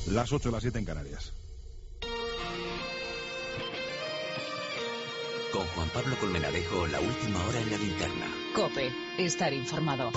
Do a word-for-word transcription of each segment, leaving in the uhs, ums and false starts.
las ocho, las siete en Canarias. Con Juan Pablo Colmenarejo, la última hora en la linterna. COPE, estar informado.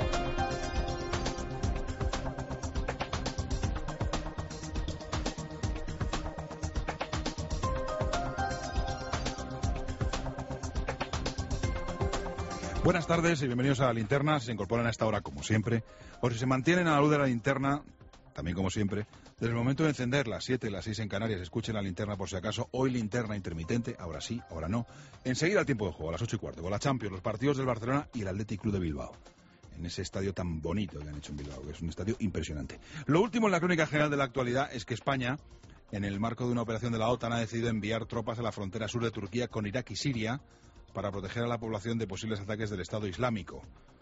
Buenas tardes y bienvenidos a la linterna. Si se incorporan a esta hora, como siempre, o si se mantienen a la luz de la linterna, también como siempre, desde el momento de encender las siete y las seis en Canarias, escuchen la linterna por si acaso. Hoy linterna intermitente, ahora sí, ahora no. Enseguida el tiempo de juego, a las ocho y cuarto, con la Champions, los partidos del Barcelona y el Athletic Club de Bilbao. En ese estadio tan bonito que han hecho en Bilbao, que es un estadio impresionante. Lo último en la crónica general de la actualidad es que España, en el marco de una operación de la OTAN, ha decidido enviar tropas a la frontera sur de Turquía con Irak y Siria para proteger a la población de posibles ataques del Estado Islámico.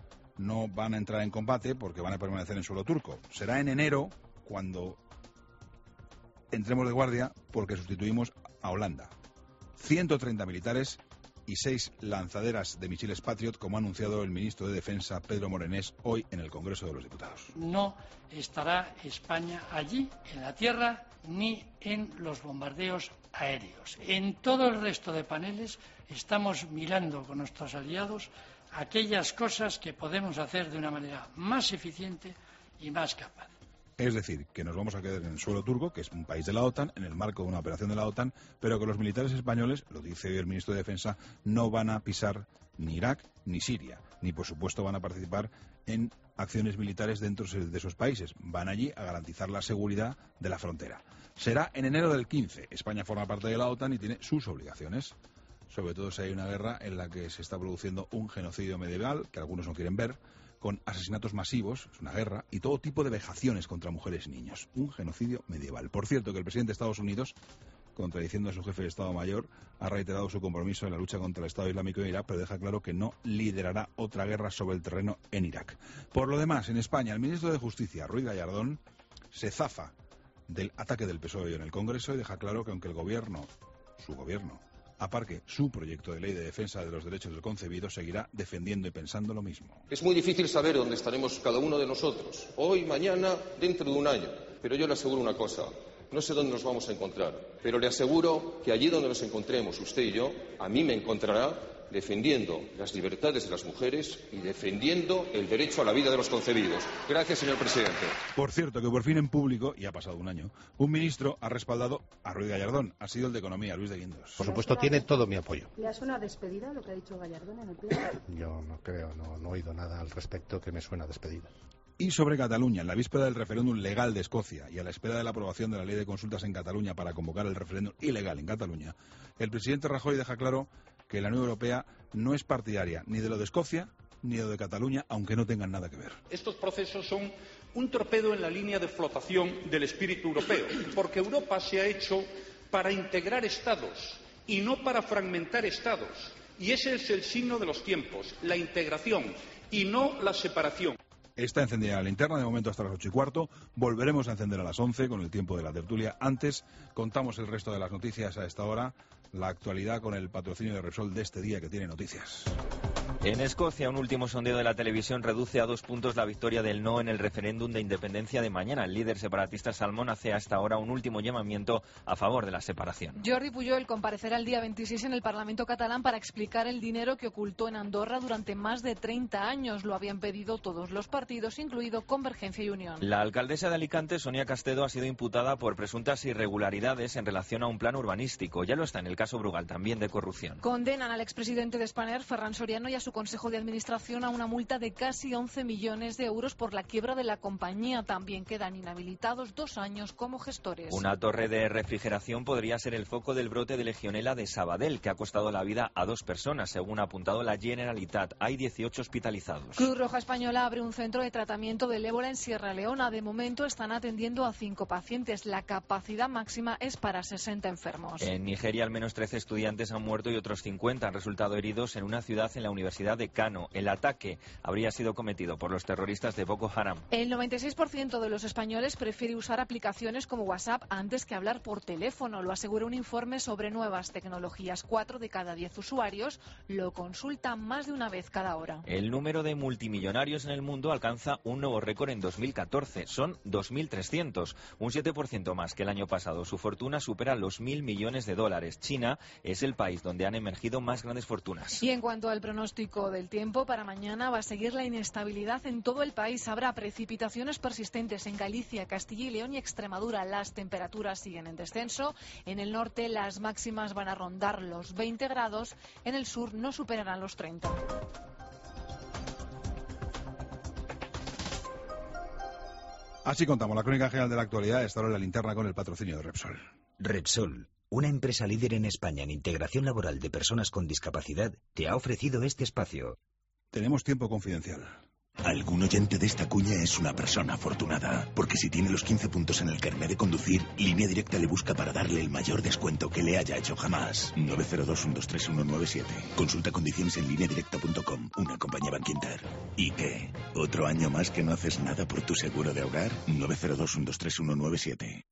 No van a entrar en combate porque van a permanecer en suelo turco. Será en enero cuando entremos de guardia porque sustituimos a Holanda. ciento treinta militares y seis lanzaderas de misiles Patriot, como ha anunciado el ministro de Defensa, Pedro Morenés, hoy en el Congreso de los Diputados. No estará España allí, en la tierra, ni en los bombardeos aéreos. En todo el resto de paneles estamos mirando con nuestros aliados aquellas cosas que podemos hacer de una manera más eficiente y más capaz. Es decir, que nos vamos a quedar en el suelo turco, que es un país de la OTAN, en el marco de una operación de la OTAN, pero que los militares españoles, lo dice hoy el ministro de Defensa, no van a pisar ni Irak ni Siria, ni por supuesto van a participar en acciones militares dentro de esos países. Van allí a garantizar la seguridad de la frontera. Será en enero del quince. España forma parte de la OTAN y tiene sus obligaciones. Sobre todo si hay una guerra en la que se está produciendo un genocidio medieval, que algunos no quieren ver, con asesinatos masivos, es una guerra, y todo tipo de vejaciones contra mujeres y niños. Un genocidio medieval. Por cierto, que el presidente de Estados Unidos, contradiciendo a su jefe de Estado Mayor, ha reiterado su compromiso en la lucha contra el Estado Islámico en Irak, pero deja claro que no liderará otra guerra sobre el terreno en Irak. Por lo demás, en España, el ministro de Justicia, Ruiz Gallardón, se zafa del ataque del P S O E en el Congreso y deja claro que aunque el gobierno, su gobierno, aparque su proyecto de ley de defensa de los derechos del concebido, seguirá defendiendo y pensando lo mismo. Es muy difícil saber dónde estaremos cada uno de nosotros, hoy, mañana, dentro de un año. Pero yo le aseguro una cosa, no sé dónde nos vamos a encontrar, pero le aseguro que allí donde nos encontremos, usted y yo, a mí me encontrará defendiendo las libertades de las mujeres y defendiendo el derecho a la vida de los concebidos. Gracias, señor presidente. Por cierto, que por fin en público, y ha pasado un año, un ministro ha respaldado a Ruiz Gallardón. Ha sido el de Economía, Luis de Guindos. Por supuesto, tiene todo mi apoyo. ¿Le ha sonado despedida lo que ha dicho Gallardón en el pleno? Yo no creo, no, no he oído nada al respecto que me suena despedida. Y sobre Cataluña, en la víspera del referéndum legal de Escocia y a la espera de la aprobación de la ley de consultas en Cataluña para convocar el referéndum ilegal en Cataluña, el presidente Rajoy deja claro que la Unión Europea no es partidaria ni de lo de Escocia ni de lo de Cataluña, aunque no tengan nada que ver. Estos procesos son un torpedo en la línea de flotación del espíritu europeo, porque Europa se ha hecho para integrar estados y no para fragmentar estados. Y ese es el signo de los tiempos, la integración y no la separación. Está encendida la linterna, de momento hasta las ocho y cuarto. Volveremos a encender a las once con el tiempo de la tertulia. Antes contamos el resto de las noticias a esta hora. La actualidad con el patrocinio de Repsol de este día que tiene noticias. En Escocia, un último sondeo de la televisión reduce a dos puntos la victoria del no en el referéndum de independencia de mañana. El líder separatista Salmón hace hasta ahora un último llamamiento a favor de la separación. Jordi Pujol comparecerá el día veintiséis en el Parlamento catalán para explicar el dinero que ocultó en Andorra durante más de treinta años. Lo habían pedido todos los partidos, incluido Convergencia y Unión. La alcaldesa de Alicante, Sonia Castedo, ha sido imputada por presuntas irregularidades en relación a un plan urbanístico. Ya lo está en el caso Brugal, también de corrupción. Condenan al expresidente de Spanair, Ferran Soriano, y a su Consejo de Administración a una multa de casi once millones de euros por la quiebra de la compañía. También quedan inhabilitados dos años como gestores. Una torre de refrigeración podría ser el foco del brote de legionela de Sabadell, que ha costado la vida a dos personas, según ha apuntado la Generalitat. Hay dieciocho hospitalizados. Cruz Roja Española abre un centro de tratamiento del ébola en Sierra Leona. De momento están atendiendo a cinco pacientes. La capacidad máxima es para sesenta enfermos. En Nigeria, al menos trece estudiantes han muerto y otros cincuenta han resultado heridos en una ciudad en la Universidad Universidad de Kano. El ataque habría sido cometido por los terroristas de Boko Haram. El noventa y seis por ciento de los españoles prefiere usar aplicaciones como WhatsApp antes que hablar por teléfono, lo asegura un informe sobre nuevas tecnologías. Cuatro de cada diez usuarios lo consultan más de una vez cada hora. El número de multimillonarios en el mundo alcanza un nuevo récord en dos mil catorce. Son dos mil trescientos, un siete por ciento más que el año pasado. Su fortuna supera los mil millones de dólares. China es el país donde han emergido más grandes fortunas. Y en cuanto al pronóstico del tiempo, para mañana va a seguir la inestabilidad en todo el país. Habrá precipitaciones persistentes en Galicia, Castilla y León y Extremadura. Las temperaturas siguen en descenso. En el norte las máximas van a rondar los veinte grados. En el sur no superarán los treinta. Así contamos la crónica general de la actualidad. Esta hora en la linterna con el patrocinio de Repsol. Repsol, una empresa líder en España en integración laboral de personas con discapacidad, te ha ofrecido este espacio. Tenemos tiempo confidencial. Algún oyente de esta cuña es una persona afortunada, porque si tiene los quince puntos en el carné de conducir, Línea Directa le busca para darle el mayor descuento que le haya hecho jamás. nueve cero dos, uno dos tres uno nueve siete. Consulta condiciones en línea directa punto com, una compañía Bankinter. ¿Y qué? ¿Otro año más que no haces nada por tu seguro de hogar? nueve cero dos, uno dos tres uno nueve siete.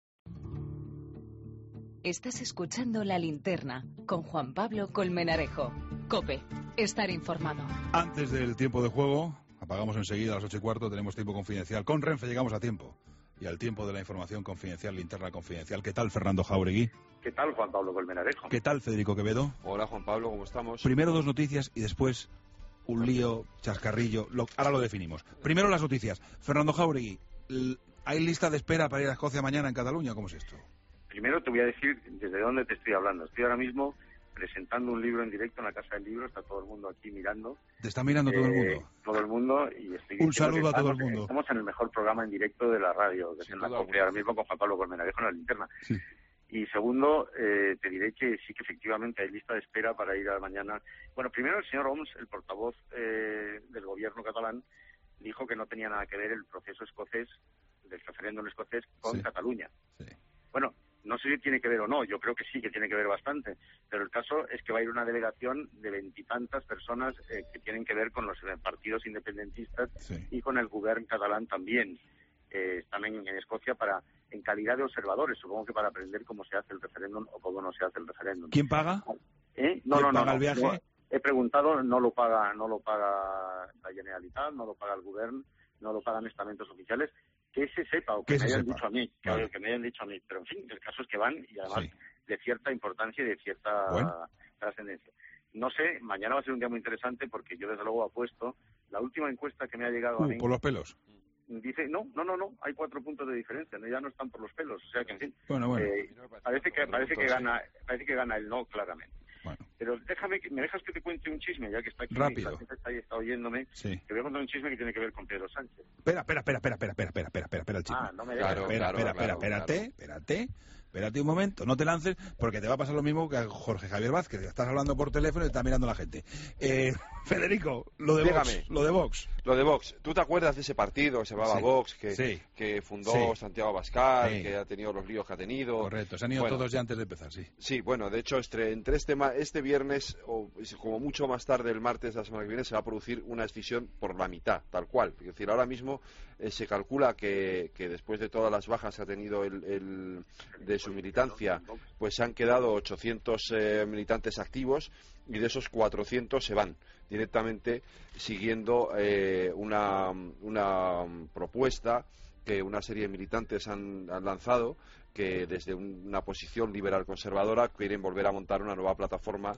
Estás escuchando La Linterna con Juan Pablo Colmenarejo. COPE. Estar informado. Antes del tiempo de juego, apagamos enseguida a las ocho y cuarto, tenemos tiempo confidencial. Con Renfe llegamos a tiempo. Y al tiempo de la información confidencial, linterna confidencial. ¿Qué tal, Fernando Jauregui? ¿Qué tal, Juan Pablo Colmenarejo? ¿Qué tal, Federico Quevedo? Hola, Juan Pablo, ¿cómo estamos? Primero dos noticias y después un lío, chascarrillo. Lo, ahora lo definimos. Primero las noticias. Fernando Jauregui, ¿hay lista de espera para ir a Escocia mañana en Cataluña? ¿Cómo es esto? Primero te voy a decir desde dónde te estoy hablando. Estoy ahora mismo presentando un libro en directo en la Casa del Libro. Está todo el mundo aquí mirando. ¿Te está mirando todo eh, el mundo? Todo el mundo. Y estoy un saludo a todo el estamos, mundo. Estamos en el mejor programa en directo de la radio, que es en la COPE ahora mismo con Juan Pablo Colmenarejo en la linterna. Sí. Y segundo, eh, te diré que sí que efectivamente hay lista de espera para ir a mañana. Bueno, primero el señor Homs, el portavoz eh, del gobierno catalán, dijo que no tenía nada que ver el proceso escocés, del referéndum escocés, con sí. Cataluña. Sí. Bueno, no sé si tiene que ver o no, yo creo que sí que tiene que ver bastante, pero el caso es que va a ir una delegación de veintitantas personas eh, que tienen que ver con los eh, partidos independentistas sí. y con el gobierno catalán también. Eh, están en, en Escocia para en calidad de observadores, supongo que para aprender cómo se hace el referéndum o cómo no se hace el referéndum. ¿Quién paga? ¿Eh? No, ¿Quién no, paga no, el viaje? no, he preguntado, no lo paga, no lo paga la Generalitat, no lo paga el gobierno, no lo pagan estamentos oficiales. Que se sepa o que, que me hayan sepa. dicho a mí, que, vale. que me hayan dicho a mí, pero en fin, el caso es que van y además sí. de cierta importancia y de cierta bueno. trascendencia. No sé, mañana va a ser un día muy interesante porque yo desde luego apuesto, la última encuesta que me ha llegado uh, a mí... ¿Por los pelos? Dice, no, no, no, no, hay cuatro puntos de diferencia, ¿no? Ya no están por los pelos, o sea que en fin, bueno, bueno. Eh, parece que parece que gana, parece que gana el no claramente. Bueno. Pero déjame, me dejas que te cuente un chisme, ya que está aquí, rápido. La gente está ahí, está oyéndome. Sí. Te voy a contar un chisme que tiene que ver con Pedro Sánchez. Espera, espera, espera, espera, espera, espera, espera, espera, espera el chisme. Ah, no me dejas. Claro, espera, espera, espera, espérate, espérate. Espérate un momento, no te lances, porque te va a pasar lo mismo que a Jorge Javier Vázquez, que estás hablando por teléfono y está mirando a la gente. Eh, Federico, lo de Dígame, Vox, lo de Vox. Lo de Vox. ¿Tú te acuerdas de ese partido que se llamaba sí. Vox, que, sí. que fundó sí. Santiago Abascal, sí. que ha tenido los líos que ha tenido? Correcto, se han ido bueno, todos ya antes de empezar, sí. Sí, bueno, de hecho, entre, entre este, este viernes, o como mucho más tarde, el martes de la semana que viene, se va a producir una escisión por la mitad, tal cual. Es decir, ahora mismo eh, se calcula que, que después de todas las bajas que ha tenido el, el, de su militancia, pues se han quedado ochocientos eh, militantes activos y de esos cuatrocientos se van directamente siguiendo eh, una, una propuesta que una serie de militantes han, han lanzado, que desde un, una posición liberal conservadora quieren volver a montar una nueva plataforma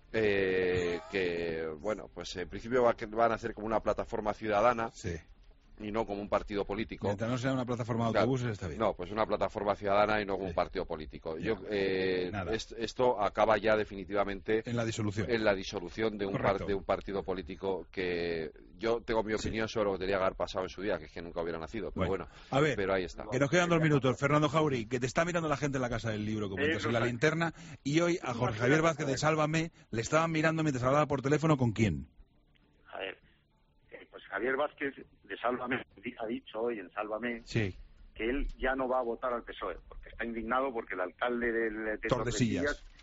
eh, que, bueno, pues en principio va, van a hacer como una plataforma ciudadana. Sí. Y no como un partido político. Mientras no sea una plataforma de autobuses, claro, está bien. No, pues una plataforma ciudadana y no como sí. un partido político. Yo, eh, Nada. est, esto acaba ya definitivamente en la disolución, en la disolución de un, par, de un partido político que yo tengo mi opinión sí. sobre lo que tenía que haber pasado en su día, que es que nunca hubiera nacido. Pero bueno, bueno a ver, pero ahí está. Que nos quedan dos minutos. Fernando Jauregui, que te está mirando la gente en la Casa del Libro, como entras en la linterna, y hoy a Jorge Javier Vázquez de Sálvame le estaban mirando mientras hablaba por teléfono. ¿Con quién? A ver, eh, pues Javier Vázquez de Sálvame ha dicho hoy en Sálvame sí. que él ya no va a votar al P S O E, porque está indignado porque el alcalde del, de Tordesillas, Tordesillas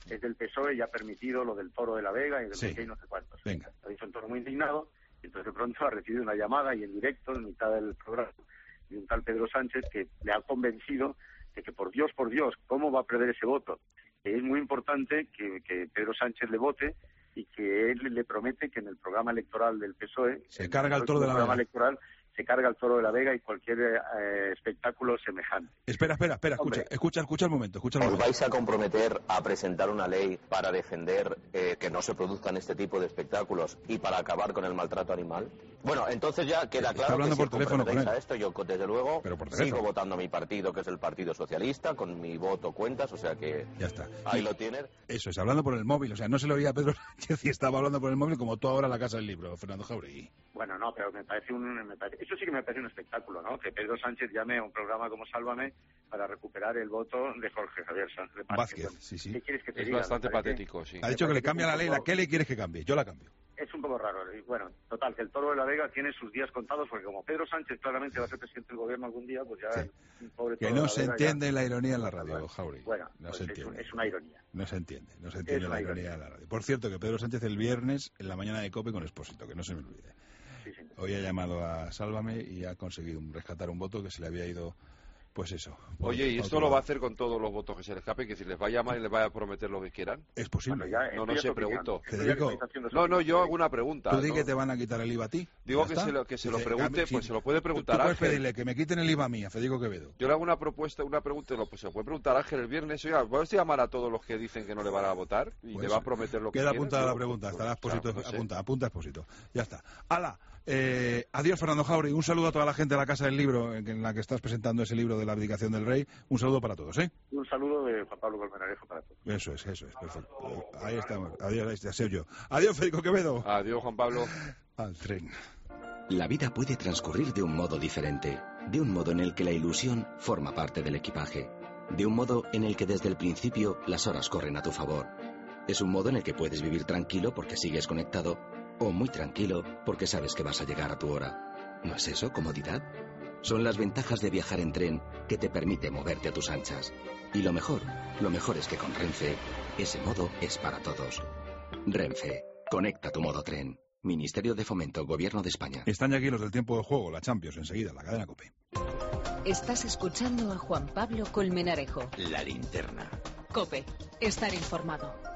es del P S O E y ha permitido lo del Toro de la Vega y del Sí. no sé qué y no sé cuántos. Venga. Lo ha dicho un tono muy indignado, y entonces de pronto ha recibido una llamada y en directo, en mitad del programa, de un tal Pedro Sánchez que le ha convencido de que por Dios, por Dios, ¿cómo va a perder ese voto? Que es muy importante que, que Pedro Sánchez le vote y que él le promete que en el programa electoral del P S O E, Se carga el Toro de la programa Vega. electoral, se carga el Toro de la Vega y cualquier eh, espectáculo semejante. Espera, espera, espera, escucha, Hombre. escucha, escucha el momento, escucha el ¿Os momento. vais a comprometer a presentar una ley para defender eh, que no se produzcan este tipo de espectáculos y para acabar con el maltrato animal? Bueno, entonces ya queda Está claro hablando que por si os teléfono con comprometéis él. a esto, yo desde luego Pero por sigo teléfono. votando a mi partido, que es el Partido Socialista, con mi voto cuentas, o sea que Ya está. ahí Y- lo tienes. Eso es, hablando por el móvil, o sea, no se lo oía a Pedro Sánchez y estaba hablando por el móvil como tú ahora en la Casa del Libro, Fernando Jauregui. Bueno, no, pero me parece un... Me parece, eso sí que me parece un espectáculo, ¿no? Que Pedro Sánchez llame a un programa como Sálvame para recuperar el voto de Jorge Javier Sánchez Vázquez, sí, sí. ¿Qué quieres que te Es diga? bastante Me parece- patético, sí. Ha dicho que le cambia la ley, un ¿la poco- qué ley quieres que cambie? Yo la cambio. Es un poco raro. Y bueno, total, que el Toro de la Vega tiene sus días contados, porque como Pedro Sánchez claramente va a ser presidente del gobierno algún día, pues ya Sí. el pobre Que Toro de no la se Vega entiende ya- la ironía en la radio, Jauregui. Bueno, No pues se es, entiende. un- es una ironía. No se entiende, no se entiende Es la una ironía ironía. de la radio. Por cierto, que Pedro Sánchez el viernes en la mañana de COPE con Expósito, que no se me olvide. Sí, señor. Hoy ha llamado a Sálvame y ha conseguido un- rescatar un voto que se le había ido, pues eso. por- Oye, ¿y por esto otro lo va a lado. hacer con todos los votos que se le escapen? Que si les va a llamar y les va a prometer lo que quieran. Es posible. Bueno, ya, No, esto no ya sé, es opinión. pregunto. Esto ya Federico, es haciendo su No, no, opinión. yo hago una pregunta. Tú di ¿no? que te van a quitar el I V A a ti. Digo Ya que está. se lo- que se lo Dice, pregunte, cambia- pues si- se lo puede tú- preguntar Tú puedes Ángel. pedirle que me quiten el I V A a mí, a Federico Quevedo. Yo le hago una propuesta, una pregunta, lo- pues se lo puede preguntar a Ángel el viernes. Oiga, ¿puedes llamar a todos los que dicen que no le van a votar? Y Pues, le va a prometer lo que Queda quiera? apuntada la Digo, pregunta, pues, estará pues, Expósito, no sé. apunta, apunta Expósito. Ya está. ¡Hala! Eh, adiós, Fernando Jauregui. Un saludo a toda la gente de la Casa del Libro, en la que estás presentando ese libro de la abdicación del rey. Un saludo para todos, ¿eh? Un saludo de Juan Pablo Colmenarejo para todos. Eso es, eso es, perfecto. Ahí estamos. Adiós, ahí está, soy yo. Adiós, Federico Quevedo. Adiós, Juan Pablo. Al tren. La vida puede transcurrir de un modo diferente, de un modo en el que la ilusión forma parte del equipaje, de un modo en el que desde el principio las horas corren a tu favor. Es un modo en el que puedes vivir tranquilo porque sigues conectado, o muy tranquilo porque sabes que vas a llegar a tu hora. ¿No es eso comodidad? Son las ventajas de viajar en tren que te permite moverte a tus anchas. Y lo mejor, lo mejor es que con Renfe, ese modo es para todos. Renfe, conecta tu modo tren. Ministerio de Fomento, Gobierno de España. Están ya aquí los del tiempo de juego, la Champions, enseguida, la cadena COPE. Estás escuchando a Juan Pablo Colmenarejo. La linterna. COPE. Estar informado.